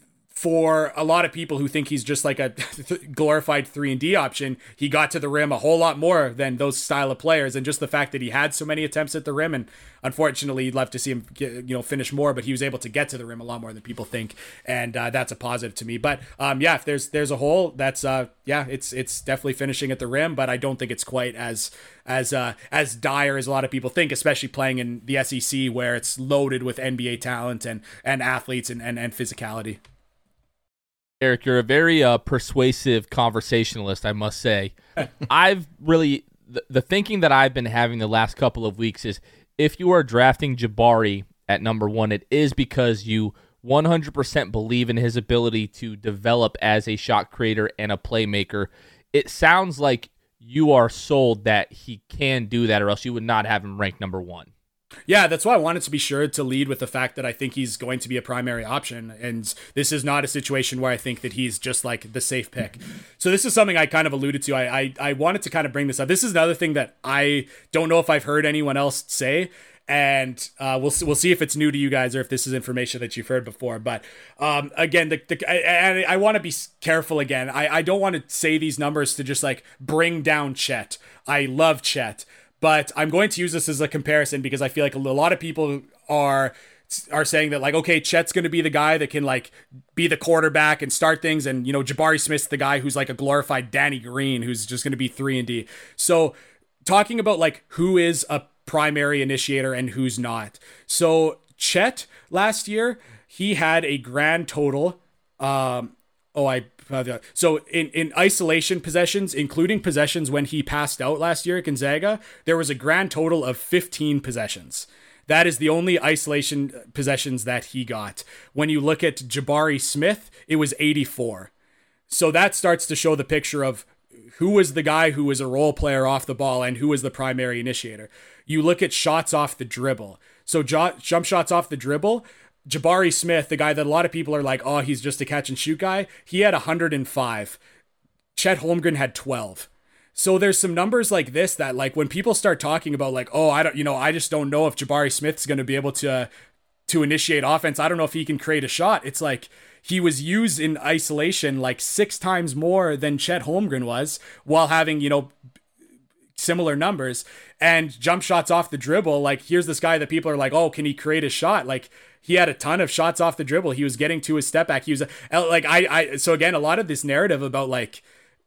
for a lot of people who think he's just like a glorified three and D option, he got to the rim a whole lot more than those style of players. And just the fact that he had so many attempts at the rim, and unfortunately you'd love to see him get, you know, finish more, but he was able to get to the rim a lot more than people think. And uh, that's a positive to me. But um, yeah, if there's, there's a hole that's uh, yeah, it's, it's definitely finishing at the rim, but I don't think it's quite as, as, uh, as dire as a lot of people think, especially playing in the S E C where it's loaded with N B A talent and, and athletes and, and, and physicality. Eric, you're a very uh, persuasive conversationalist, I must say. I've really, the, the thinking that I've been having the last couple of weeks is if you are drafting Jabari at number one, it is because you one hundred percent believe in his ability to develop as a shot creator and a playmaker. It sounds like you are sold that he can do that, or else you would not have him ranked number one. Yeah, that's why I wanted to be sure to lead with the fact that I think he's going to be a primary option. And this is not a situation where I think that he's just like the safe pick. So this is something I kind of alluded to. I, I, I wanted to kind of bring this up. This is another thing that I don't know if I've heard anyone else say. And uh, we'll we'll see if it's new to you guys or if this is information that you've heard before. But um, again, the, the I, I, I want to be careful again. I, I don't want to say these numbers to just like bring down Chet. I love Chet. But I'm going to use this as a comparison because I feel like a lot of people are are saying that like, okay, Chet's going to be the guy that can like be the quarterback and start things. And, you know, Jabari Smith's the guy who's like a glorified Danny Green, who's just going to be three and D. So talking about like who is a primary initiator and who's not. So Chet last year, he had a grand total. Um, oh, I So in, in isolation possessions, including possessions when he passed out last year at Gonzaga, there was a grand total of fifteen possessions. That is the only isolation possessions that he got. When you look at Jabari Smith, it was eighty-four. So that starts to show the picture of who was the guy who was a role player off the ball and who was the primary initiator. You look at shots off the dribble. So jo- jump shots off the dribble, Jabari Smith, the guy that a lot of people are like, oh, he's just a catch and shoot guy, he had one hundred five. Chet Holmgren had twelve. So there's some numbers like this that like when people start talking about like, oh, I don't, you know, I just don't know if Jabari Smith's going to be able to to initiate offense. I don't know if he can create a shot. It's like he was used in isolation like six times more than Chet Holmgren was while having, you know, similar numbers. And jump shots off the dribble, like here's this guy that people are like, oh, can he create a shot? Like he had a ton of shots off the dribble. He was getting to his step back. He was like, I, I, so again, a lot of this narrative about like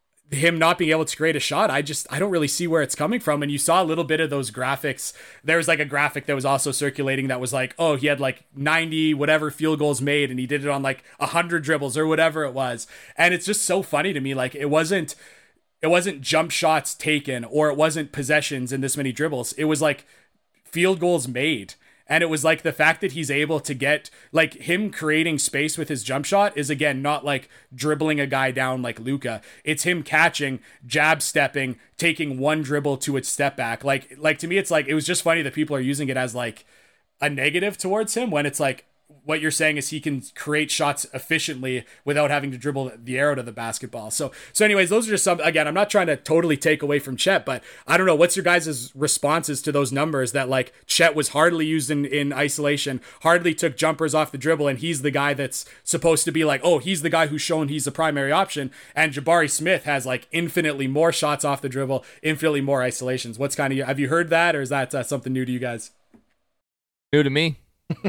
him not being able to create a shot, I just, I don't really see where it's coming from. And you saw a little bit of those graphics. There was like a graphic that was also circulating that was like, oh, he had like ninety whatever field goals made and he did it on like a hundred dribbles or whatever it was. And it's just so funny to me. Like it wasn't, it wasn't jump shots taken or it wasn't possessions in this many dribbles. It was like field goals made. And it was like the fact that he's able to get like him creating space with his jump shot is again, not like dribbling a guy down like Luka. It's him catching, jab stepping, taking one dribble to its step back. Like, like to me, it's like, it was just funny that people are using it as like a negative towards him when it's like, what you're saying is he can create shots efficiently without having to dribble the arrow to the basketball. So, so anyways, those are just some, again, I'm not trying to totally take away from Chet, but I don't know. What's your guys' responses to those numbers that like Chet was hardly used in, in isolation, hardly took jumpers off the dribble, and he's the guy that's supposed to be like, oh, he's the guy who's shown he's the primary option. And Jabari Smith has like infinitely more shots off the dribble, infinitely more isolations. What's kind of, have you heard that, or is that uh, something new to you guys? New to me.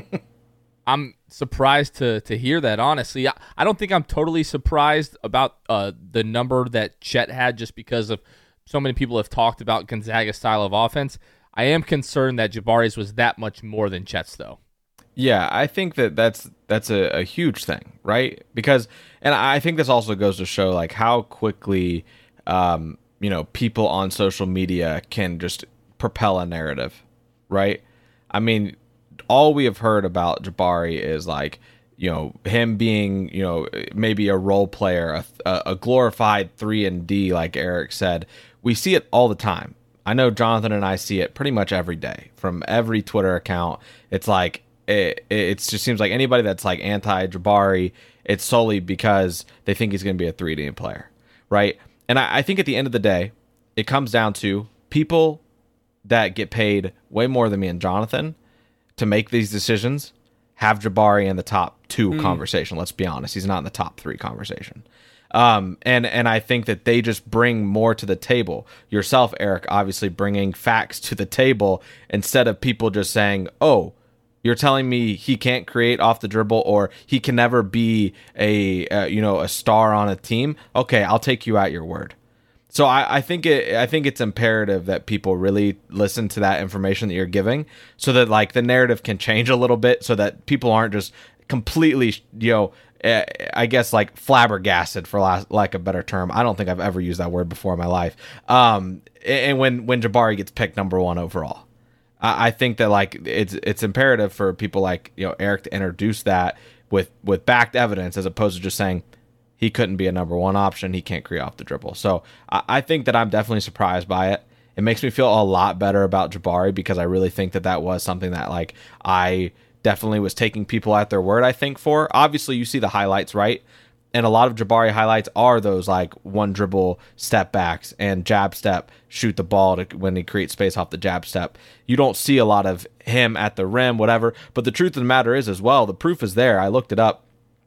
I'm surprised to to hear that, honestly. I, I don't think I'm totally surprised about uh, the number that Chet had, just because of so many people have talked about Gonzaga's style of offense. I am concerned that Jabari's was that much more than Chet's, though. Yeah, I think that that's that's a, a huge thing, right? Because, and I think this also goes to show like how quickly, um, you know, people on social media can just propel a narrative, right? I mean, all we have heard about Jabari is like, you know, him being, you know, maybe a role player, a, a glorified three and D, like Eric said. We see it all the time. I know Jonathan and I see it pretty much every day from every Twitter account. It's like, it, it just seems like anybody that's like anti-Jabari, it's solely because they think he's going to be a three D player, right? And I, I think at the end of the day, it comes down to people that get paid way more than me and Jonathan to make these decisions have Jabari in the top two mm. conversation. Let's be honest. He's not in the top three conversation. Um, and, and I think that they just bring more to the table. Yourself, Eric, obviously bringing facts to the table instead of people just saying, oh, you're telling me he can't create off the dribble, or he can never be a, uh, you know, a star on a team. Okay, I'll take you at your word. So I, I think it I think it's imperative that people really listen to that information that you're giving, so that like the narrative can change a little bit, so that people aren't just completely, you know, uh, I guess like flabbergasted, for lack like a better term. I don't think I've ever used that word before in my life. Um, and when when Jabari gets picked number one overall, I, I think that like it's it's imperative for people like, you know, Eric to introduce that with with backed evidence, as opposed to just saying he couldn't be a number one option, he can't create off the dribble. So I, I think that I'm definitely surprised by it. It makes me feel a lot better about Jabari, because I really think that that was something that like I definitely was taking people at their word, I think, for. Obviously, you see the highlights, right? And a lot of Jabari highlights are those like one dribble step backs and jab step, shoot the ball to, when he creates space off the jab step. You don't see a lot of him at the rim, whatever. But the truth of the matter is as well, the proof is there. I looked it up.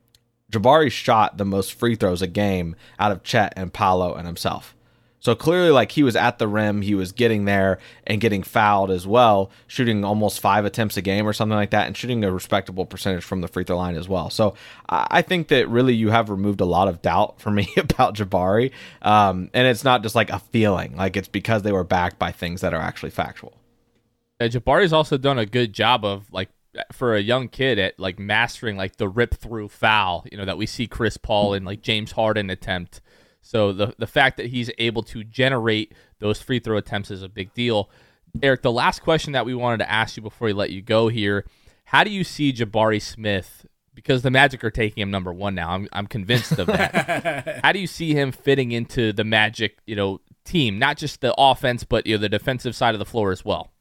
Jabari shot the most free throws a game out of Chet and Paolo and himself. So clearly, like, he was at the rim, he was getting there and getting fouled as well, shooting almost five attempts a game or something like that, and shooting a respectable percentage from the free throw line as well. So I think that really you have removed a lot of doubt for me about Jabari. Um, and it's not just like a feeling, like it's because they were backed by things that are actually factual. Yeah, Jabari's also done a good job of, like, for a young kid, at like mastering like the rip through foul, you know, that we see Chris Paul and like James Harden attempt. So the the fact that he's able to generate those free throw attempts is a big deal. Eric, the last question that we wanted to ask you before we let you go here, how do you see Jabari Smith, because the Magic are taking him number one now, I'm I'm convinced of that. How do you see him fitting into the Magic, you know, team, not just the offense, but, you know, the defensive side of the floor as well?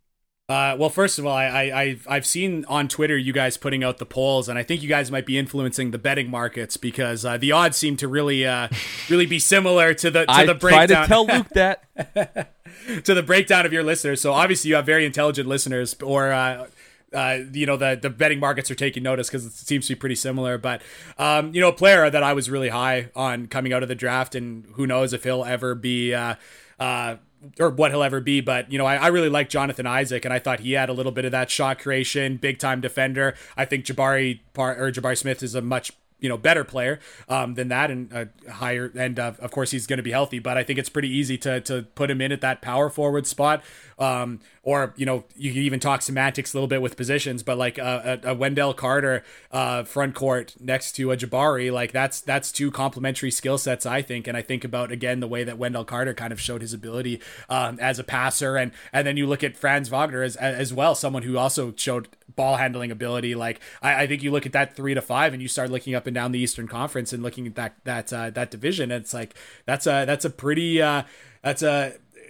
Uh, well, first of all, I, I, I've, I've seen on Twitter you guys putting out the polls, and I think you guys might be influencing the betting markets, because uh, the odds seem to really, uh, really be similar to the to I the breakdown. I try to tell Luke that to the breakdown of your listeners. So obviously you have very intelligent listeners, or uh, uh, you know, the the betting markets are taking notice because it seems to be pretty similar. But um, you know, a player that I was really high on coming out of the draft, and who knows if he'll ever be. Uh, uh, or what he'll ever be, but you know, I, I really like Jonathan Isaac, and I thought he had a little bit of that shot creation, big time defender. I think Jabari or Jabari Smith is a much, you know, better player um, than that, and uh, higher, and uh, of course he's going to be healthy. But I think it's pretty easy to to put him in at that power forward spot, um, or you know, you can even talk semantics a little bit with positions. But like a, a, a Wendell Carter uh, front court next to a Jabari, like that's that's two complementary skill sets, I think. And I think about again the way that Wendell Carter kind of showed his ability um, as a passer, and and then you look at Franz Wagner as as well, someone who also showed ball handling ability. Like I, I think you look at that three to five, and you start looking up and down the Eastern Conference and looking at that that uh, that division, and it's like that's a that's a pretty uh, that's a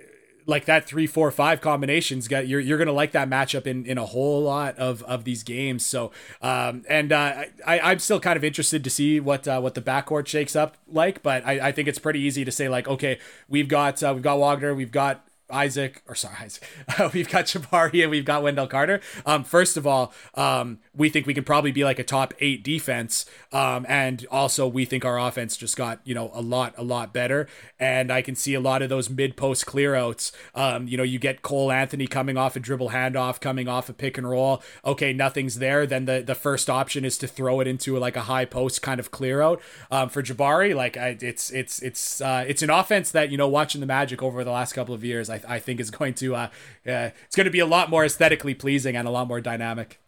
like that three, four, five combinations got you're you're gonna like that matchup in, in a whole lot of, of these games. So um and uh, I I'm still kind of interested to see what uh, what the backcourt shakes up like, but I, I think it's pretty easy to say like, okay, we've got uh, we've got Wagner, we've got Isaac, or sorry, Isaac. Uh, we've got Jabari and we've got Wendell Carter. Um, first of all, um, we think we can probably be like a top eight defense. Um, and also we think our offense just got, you know, a lot, a lot better. And I can see a lot of those mid post clear outs. Um, you know, you get Cole Anthony coming off a dribble handoff, coming off a pick and roll. Okay, nothing's there. Then the, the first option is to throw it into like a high post kind of clear out. Um, for Jabari, like I, it's, it's, it's, uh, it's an offense that, you know, watching the Magic over the last couple of years, I, I think is going to, uh, uh, it's going to be a lot more aesthetically pleasing and a lot more dynamic.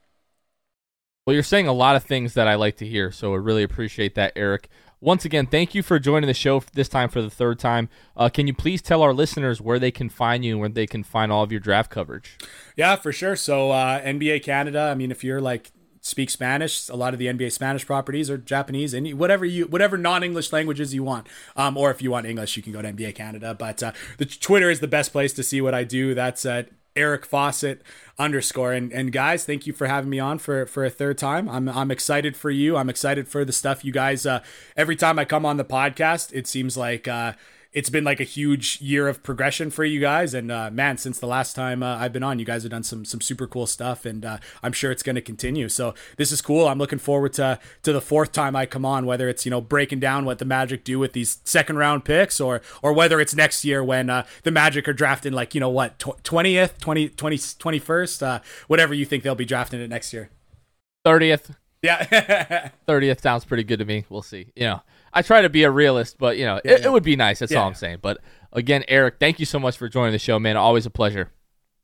Well, you're saying a lot of things that I like to hear, so I really appreciate that, Eric. Once again, thank you for joining the show this time for the third time. Uh, can you please tell our listeners where they can find you and where they can find all of your draft coverage? Yeah, for sure. So uh, N B A Canada, I mean, if you're like speak Spanish, a lot of the N B A Spanish properties are Japanese, and whatever you whatever non-English languages you want. Um, or if you want English, you can go to N B A Canada. But uh, the Twitter is the best place to see what I do. That's at Eric Fawcett underscore. And and guys, thank you for having me on for for a third time. I'm I'm excited for you. I'm excited for the stuff you guys. Uh, every time I come on the podcast, it seems like uh, it's been like a huge year of progression for you guys. And uh, man, since the last time uh, I've been on, you guys have done some some super cool stuff, and uh, I'm sure it's going to continue. So this is cool. I'm looking forward to to the fourth time I come on, whether it's, you know, breaking down what the Magic do with these second round picks, or or whether it's next year when uh, the Magic are drafting like, you know what, twentieth, twenty, twenty, twenty-first, uh, whatever you think they'll be drafting it next year. thirtieth. Yeah. thirtieth sounds pretty good to me. We'll see. You know, I try to be a realist, but, you know, yeah, it, yeah. it would be nice. That's yeah. all I'm saying. But again, Eric, thank you so much for joining the show, man. Always a pleasure.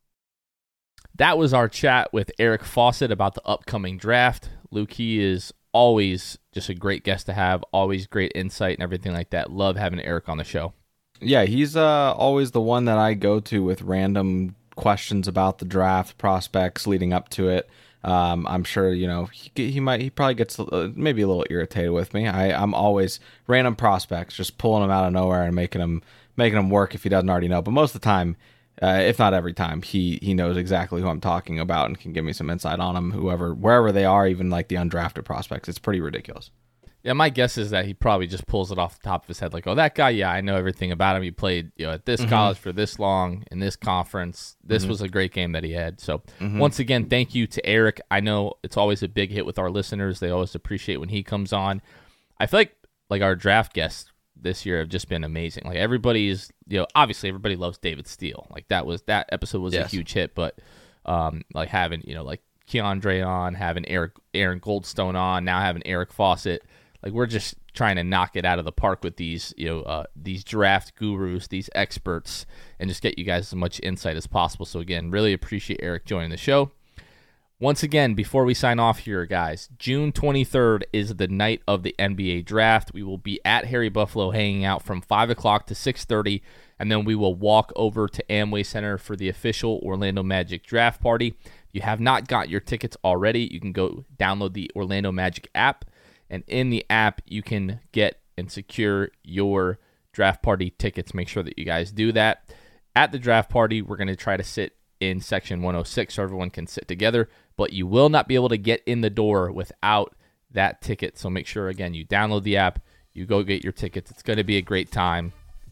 That was our chat with Eric Fawcett about the upcoming draft. Luke, he is always just a great guest to have, always great insight and everything like that. Love having Eric on the show. Yeah, he's uh, always the one that I go to with random questions about the draft, prospects leading up to it. Um, I'm sure, you know, he, he might, he probably gets uh, maybe a little irritated with me. I, I'm always random prospects, just pulling them out of nowhere and making them, making them work if he doesn't already know. But most of the time, uh, if not every time, he, he knows exactly who I'm talking about and can give me some insight on them, whoever, wherever they are, even like the undrafted prospects. It's pretty ridiculous. Yeah, my guess is that he probably just pulls it off the top of his head, like, oh, that guy, yeah, I know everything about him. He played, you know, at this mm-hmm. college for this long, in this conference. This mm-hmm. was a great game that he had. So, mm-hmm. once again, thank you to Eric. I know it's always a big hit with our listeners. They always appreciate when he comes on. I feel like, like our draft guests this year have just been amazing. Like, everybody is, you know, obviously everybody loves David Steele. Like, that was that episode was yes. a huge hit, but um, like having, you know, like Keandre on, having Eric, Aaron Goldstone on, now having Eric Fawcett. Like, we're just trying to knock it out of the park with these, you know, uh, these draft gurus, these experts, and just get you guys as much insight as possible. So, again, really appreciate Eric joining the show. Once again, before we sign off here, guys, June twenty-third is the night of the N B A draft. We will be at Harry Buffalo hanging out from five o'clock to six thirty, and then we will walk over to Amway Center for the official Orlando Magic draft party. If you have not got your tickets already, you can go download the Orlando Magic app. And in the app, you can get and secure your draft party tickets. Make sure that you guys do that. At the draft party, we're going to try to sit in section one oh six so everyone can sit together. But you will not be able to get in the door without that ticket. So make sure, again, you download the app. You go get your tickets. It's going to be a great time.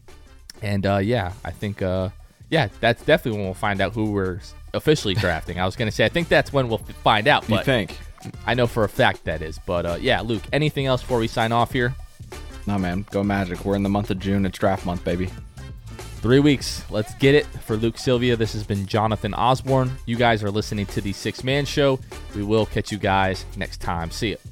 And, uh, yeah, I think, uh, yeah, that's definitely when we'll find out who we're officially drafting. I was going to say, I think that's when we'll find out. But you think? I know for a fact that is. But, uh, yeah, Luke, anything else before we sign off here? No, man. Go Magic. We're in the month of June. It's draft month, baby. Three weeks. Let's get it. For Luke Sylvia, this has been Jonathan Osborne. You guys are listening to the Six Man Show. We will catch you guys next time. See ya.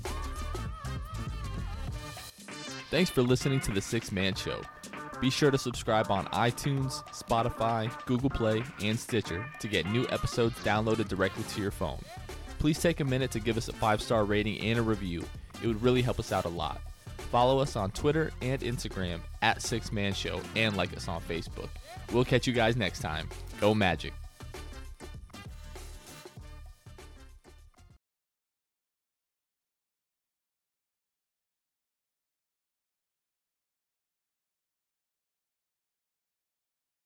Thanks for listening to the Six Man Show. Be sure to subscribe on iTunes, Spotify, Google Play, and Stitcher to get new episodes downloaded directly to your phone. Please take a minute to give us a five-star rating and a review. It would really help us out a lot. Follow us on Twitter and Instagram at Six Man Show and like us on Facebook. We'll catch you guys next time. Go Magic.